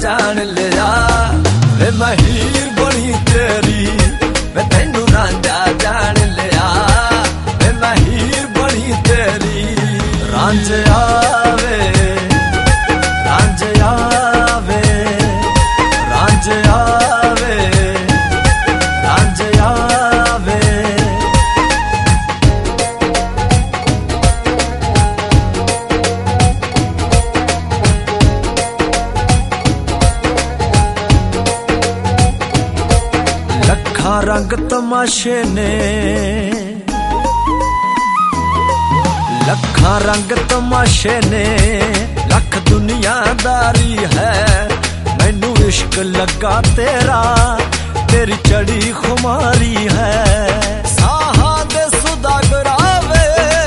जान लिया वे मैं हीर बनी तेरी वे तैनू रांझा जान लिया वे मैं हीर बनी तेरी रांझा वे रांझा वे रांझा वे रांझा वे लखा रंग तमाशे ने लखा रंग तमाशे ने लख दुनियादारी है मैनू इश्क लगा तेरा तेरी चढ़ी खुमारी है साहा दे सुदागरावे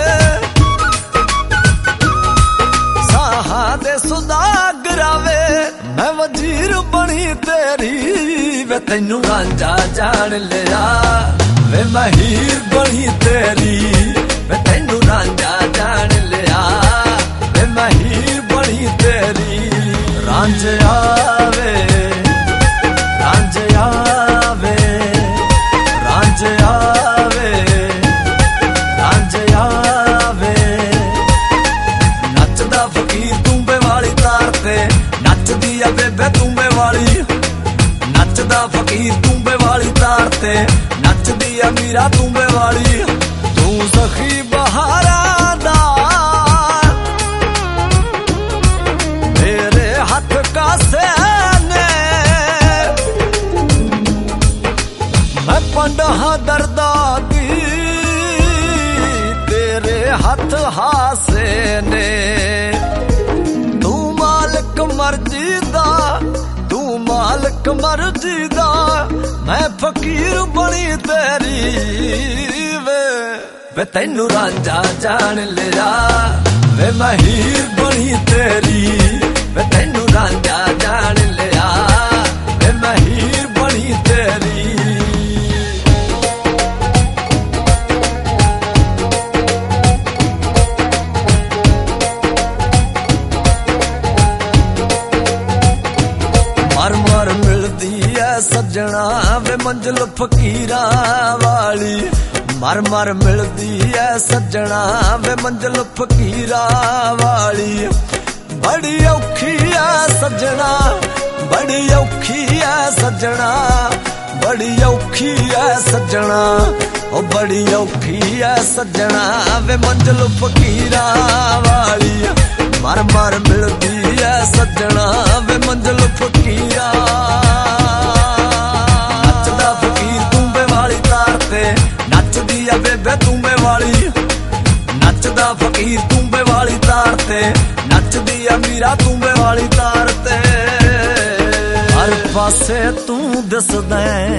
साहा दे सुदागरावे मैं वजीर बनी तेरी वे तैनू रांझा जान लिया वे मैं हीर बनी तेरी वे तैनू रांझा जान लिया वे मैं हीर बनी तेरी रांझा वे रांझा वे रांझा वे रांझा वे नचदा फकीर तूंबे वाली तार ते नचदी आ बेबे तूंबे वाली नचदा फकीर तूंबे वाली तार ते नचदी आ मीरा तूंबे वाली तू सखी बहारा दा मेरे हाथ का सेने मैं पंडहा दर्दा दी तेरे हाथ हासे ने तू मालिक मर्जी दा तू मालिक मर्जी दा मैं फकीर बनी तेरी वे तैनू रांझा जान लिया वे मैं हीर बनी तेरी वे तैनू रांझा जान लिया वे मैं हीर बनी तेरी मर मर मिलदी है सजना वे मंजिल फकीरा वाली मर मर मिलदी है सजना वे मंजिल फकीरा वाली बड़ी औखी है सजना बड़ी औखी है सजना बड़ी औखी है सजना ओ बड़ी औखी है सजना वे मंजिल फकीरा वाली मर मर मिलदी है सजना वे मंजिल फकीरा नचदा फकीर तूंबे वाली तार ते नचदी आ बेबे तूंबे वाली नचदा फकीर तूंबे वाली तार ते नचदी आ मीरा तूंबे वाली तार ते हर पासे तू दिसदा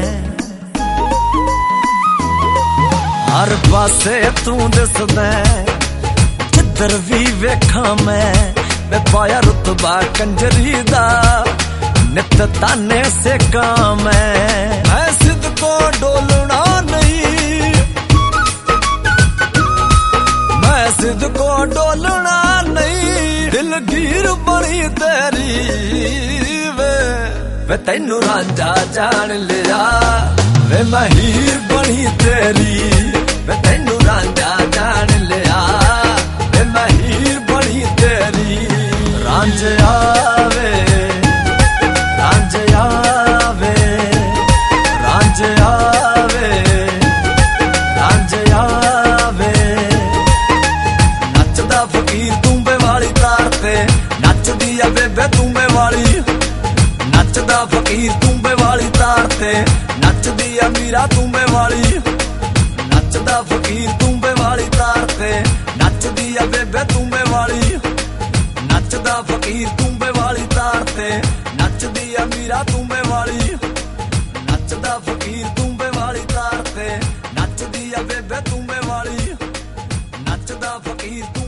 हर पासे तू दिसदा जिधर भी वेखा मैं पाया रुतबा कंजरी दा नित ताने से काम मैं सिद्ध को डोलना नहीं मैं सिद्ध को डोलना नहीं दिलगीर बनी तेरी वे तैनू रांझा जान लिया वे मैं हीर बनी तेरी वे तैनू रांझा जान लिया वे मैं हीर बनी तेरी रांझा वे रांझा वे रांझा वे रांझा वे नचदा फकीर तूंबे वाली तार ते नचदी आ बेबे तूंबे वाली नचदा फकीर तूंबे वाली तार ते नचदी आ मीरा तूंबे वाली नचदा फकीर तूंबे वाली तार ते नचदी आ बेबे तूंबे वाली नचदा फकीर तूंबे वाली तार ते नचदी आ मीरा तूंबे वाली नचदा फकीर तूंबे वाली तार ते नचदी आ बेबे तूंबे वाली नचदा फकीर